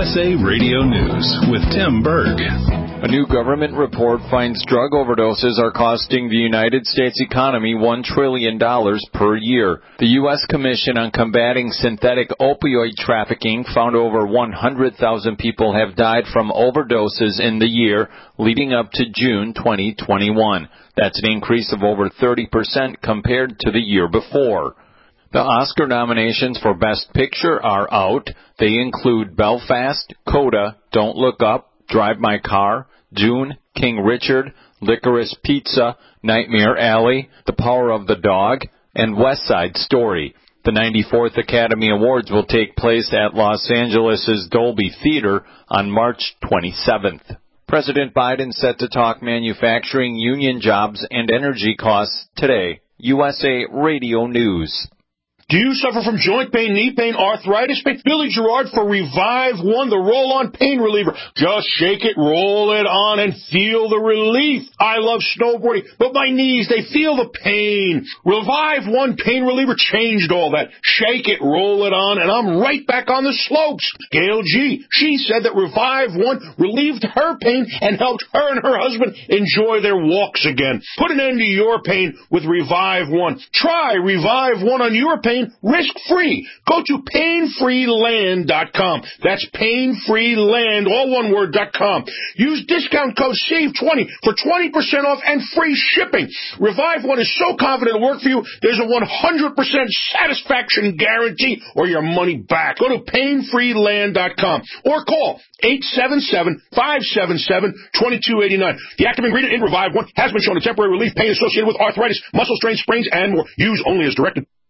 USA Radio News with Tim Berg. A new government report finds drug overdoses are costing the United States economy $1 trillion per year. The U.S. Commission on Combating Synthetic Opioid Trafficking found over 100,000 people have died from overdoses in the year leading up to June 2021. That's an increase of over 30% compared to the year before. The Oscar nominations for Best Picture are out. They include Belfast, Coda, Don't Look Up, Drive My Car, Dune, King Richard, Licorice Pizza, Nightmare Alley, The Power of the Dog, and West Side Story. The 94th Academy Awards will take place at Los Angeles' Dolby Theater on March 27th. President Biden set to talk manufacturing, union jobs, and energy costs today. USA Radio News. Do you suffer from joint pain, knee pain, arthritis pain? Billy Gerard for Revive One, the roll-on pain reliever. Just shake it, roll it on, and feel the relief. I love snowboarding, but my knees, they feel the pain. Revive One pain reliever changed all that. Shake it, roll it on, and I'm right back on the slopes. Gail G., she said that Revive One relieved her pain and helped her and her husband enjoy their walks again. Put an end to your pain with Revive One. Try Revive One on your pain risk-free. Go to painfreeland.com. That's painfreeland, all one word, .com. Use discount code SAVE20 for 20% off and free shipping. Revive One is so confident it'll work for you, there's a 100% satisfaction guarantee or your money back. Go to painfreeland.com or call 877-577-2289. The active ingredient in Revive One has been shown to temporary relief pain associated with arthritis, muscle strain, sprains, and more. Use only as directed.